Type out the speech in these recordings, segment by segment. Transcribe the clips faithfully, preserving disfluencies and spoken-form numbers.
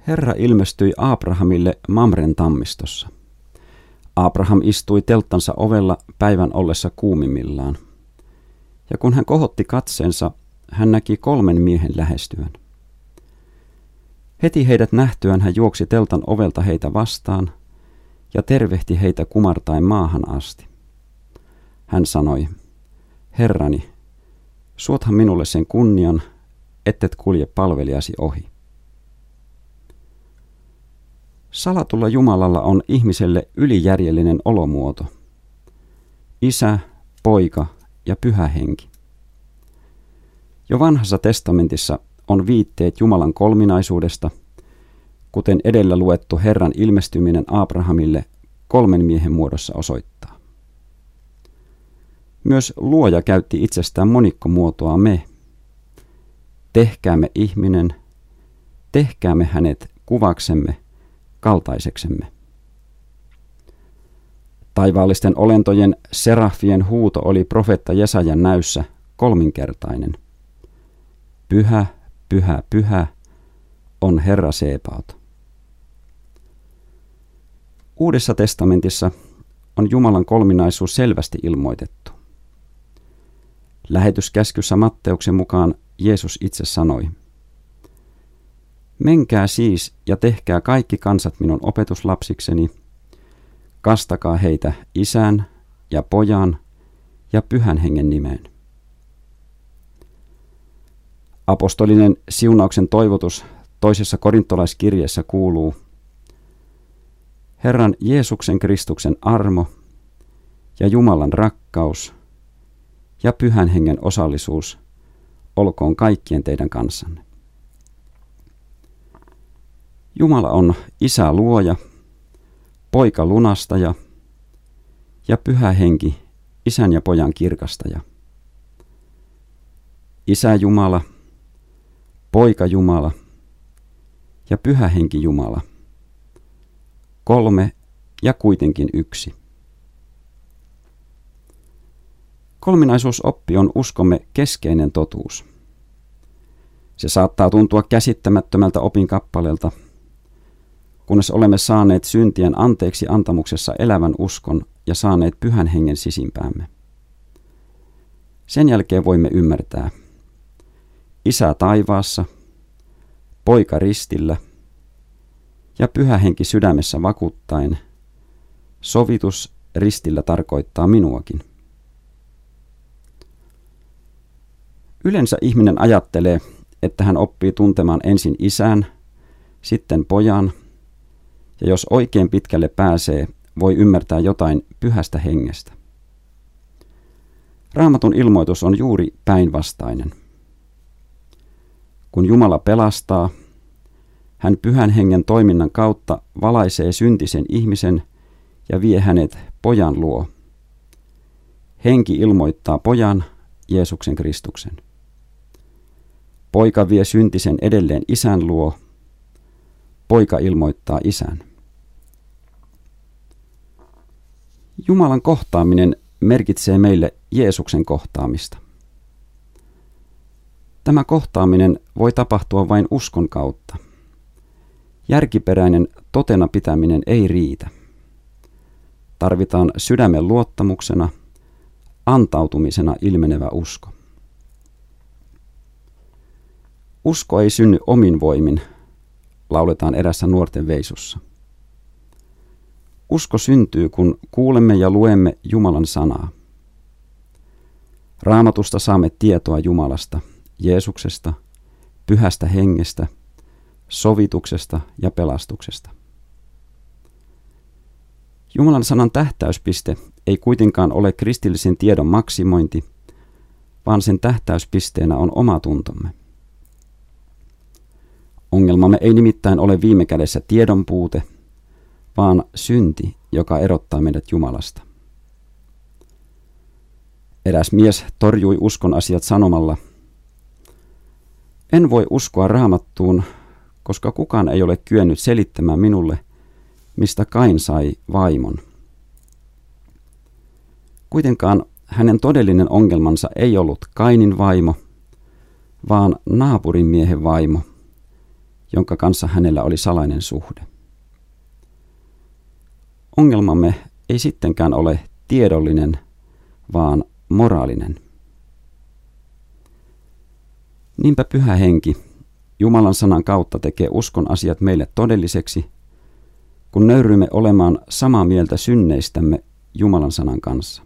Herra ilmestyi Abrahamille Mamren tammistossa. Abraham istui telttansa ovella päivän ollessa kuumimmillaan. Ja kun hän kohotti katseensa, hän näki kolmen miehen lähestyvän. Heti heidät nähtyään hän juoksi teltan ovelta heitä vastaan ja tervehti heitä kumartaen maahan asti. Hän sanoi, Herrani, suothan minulle sen kunnian, ettet kulje palvelijasi ohi. Salatulla Jumalalla on ihmiselle ylijärjellinen olomuoto. Isä, Poika ja Pyhä Henki. Jo Vanhassa testamentissa on viitteet Jumalan kolminaisuudesta, kuten edellä luettu Herran ilmestyminen Abrahamille kolmen miehen muodossa osoittaa. Myös Luoja käytti itsestään monikkomuotoa me. Tehkäämme ihminen, tehkäämme hänet kuvaksemme, kaltaiseksemme. Taivaallisten olentojen serafien huuto oli profeetta Jesajan näyssä kolminkertainen. Pyhä, pyhä, pyhä on Herra Sebaot. Uudessa testamentissa on Jumalan kolminaisuus selvästi ilmoitettu. Lähetyskäskyssä Matteuksen mukaan Jeesus itse sanoi, Menkää siis ja tehkää kaikki kansat minun opetuslapsikseni, kastakaa heitä Isän ja Pojan ja Pyhän Hengen nimeen. Apostolinen siunauksen toivotus toisessa korintolaiskirjeessä kuuluu, Herran Jeesuksen Kristuksen armo ja Jumalan rakkaus ja Pyhän Hengen osallisuus olkoon kaikkien teidän kanssanne. Jumala on Isä Luoja, Poika Lunastaja ja Pyhä Henki Isän ja Pojan kirkastaja. Isä Jumala, Poika Jumala ja Pyhä Henki Jumala. Kolme ja kuitenkin yksi. Kolminaisuusoppi on uskomme keskeinen totuus. Se saattaa tuntua käsittämättömältä opinkappaleelta, kunnes olemme saaneet syntien anteeksi antamuksessa elävän uskon ja saaneet Pyhän Hengen sisimpäämme. Sen jälkeen voimme ymmärtää Isä taivaassa, Poika ristillä ja Pyhä Henki sydämessä vakuuttaen, sovitus ristillä tarkoittaa minuakin. Yleensä ihminen ajattelee, että hän oppii tuntemaan ensin Isän, sitten Pojan, ja jos oikein pitkälle pääsee, voi ymmärtää jotain Pyhästä Hengestä. Raamatun ilmoitus on juuri päinvastainen. Kun Jumala pelastaa, hän Pyhän Hengen toiminnan kautta valaisee syntisen ihmisen ja vie hänet Pojan luo. Henki ilmoittaa Pojan, Jeesuksen Kristuksen. Poika vie syntisen edelleen Isän luo. Poika ilmoittaa Isän. Jumalan kohtaaminen merkitsee meille Jeesuksen kohtaamista. Tämä kohtaaminen voi tapahtua vain uskon kautta. Järkiperäinen totena pitäminen ei riitä. Tarvitaan sydämen luottamuksena, antautumisena ilmenevä usko. Usko ei synny omin voimin, lauletaan erässä nuorten veisussa. Usko syntyy, kun kuulemme ja luemme Jumalan sanaa. Raamatusta saamme tietoa Jumalasta, Jeesuksesta, Pyhästä Hengestä, sovituksesta ja pelastuksesta. Jumalan sanan tähtäyspiste ei kuitenkaan ole kristillisen tiedon maksimointi, vaan sen tähtäyspisteenä on oma tuntomme. Ongelmamme ei nimittäin ole viime kädessä tiedon puute, vaan synti, joka erottaa meidät Jumalasta. Eräs mies torjui uskon asiat sanomalla, en voi uskoa Raamattuun, koska kukaan ei ole kyennyt selittämään minulle, mistä Kain sai vaimon. Kuitenkaan hänen todellinen ongelmansa ei ollut Kainin vaimo, vaan naapurin miehen vaimo, jonka kanssa hänellä oli salainen suhde. Ongelmamme ei sittenkään ole tiedollinen, vaan moraalinen. Niinpä Pyhä Henki Jumalan sanan kautta tekee uskon asiat meille todelliseksi, kun nöyryymme olemaan samaa mieltä synneistämme Jumalan sanan kanssa.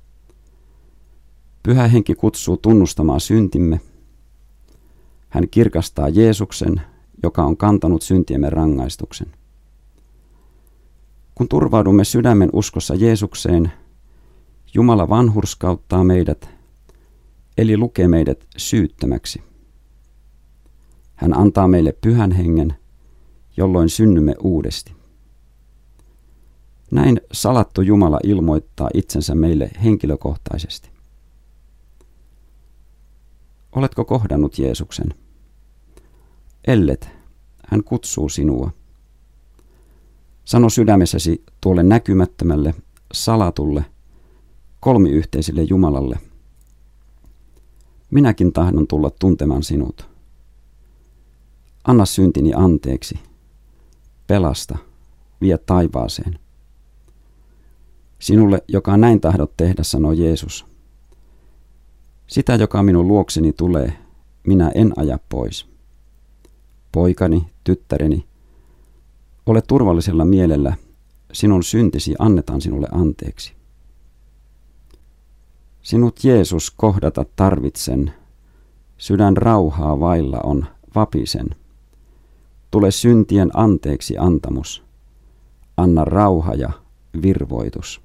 Pyhä Henki kutsuu tunnustamaan syntimme. Hän kirkastaa Jeesuksen, joka on kantanut syntiemme rangaistuksen. Kun turvaudumme sydämen uskossa Jeesukseen, Jumala vanhurskauttaa meidät, eli lukee meidät syyttömäksi. Hän antaa meille Pyhän Hengen, jolloin synnymme uudesti. Näin salattu Jumala ilmoittaa itsensä meille henkilökohtaisesti. Oletko kohdannut Jeesuksen? Ellet, hän kutsuu sinua. Sano sydämessäsi tuolle näkymättömälle, salatulle, kolmiyhteiselle Jumalalle: minäkin tahdon tulla tuntemaan sinut. Anna syntini anteeksi. Pelasta, vie taivaaseen. Sinulle, joka näin tahdot tehdä, sanoo Jeesus: sitä, joka minun luokseni tulee, minä en aja pois. Poikani, tyttäreni, ole turvallisella mielellä, sinun syntisi annetaan sinulle anteeksi. Sinut, Jeesus, kohdata tarvitsen, sydän rauhaa vailla on vapisen. Tule syntien anteeksi antamus, anna rauha ja virvoitus.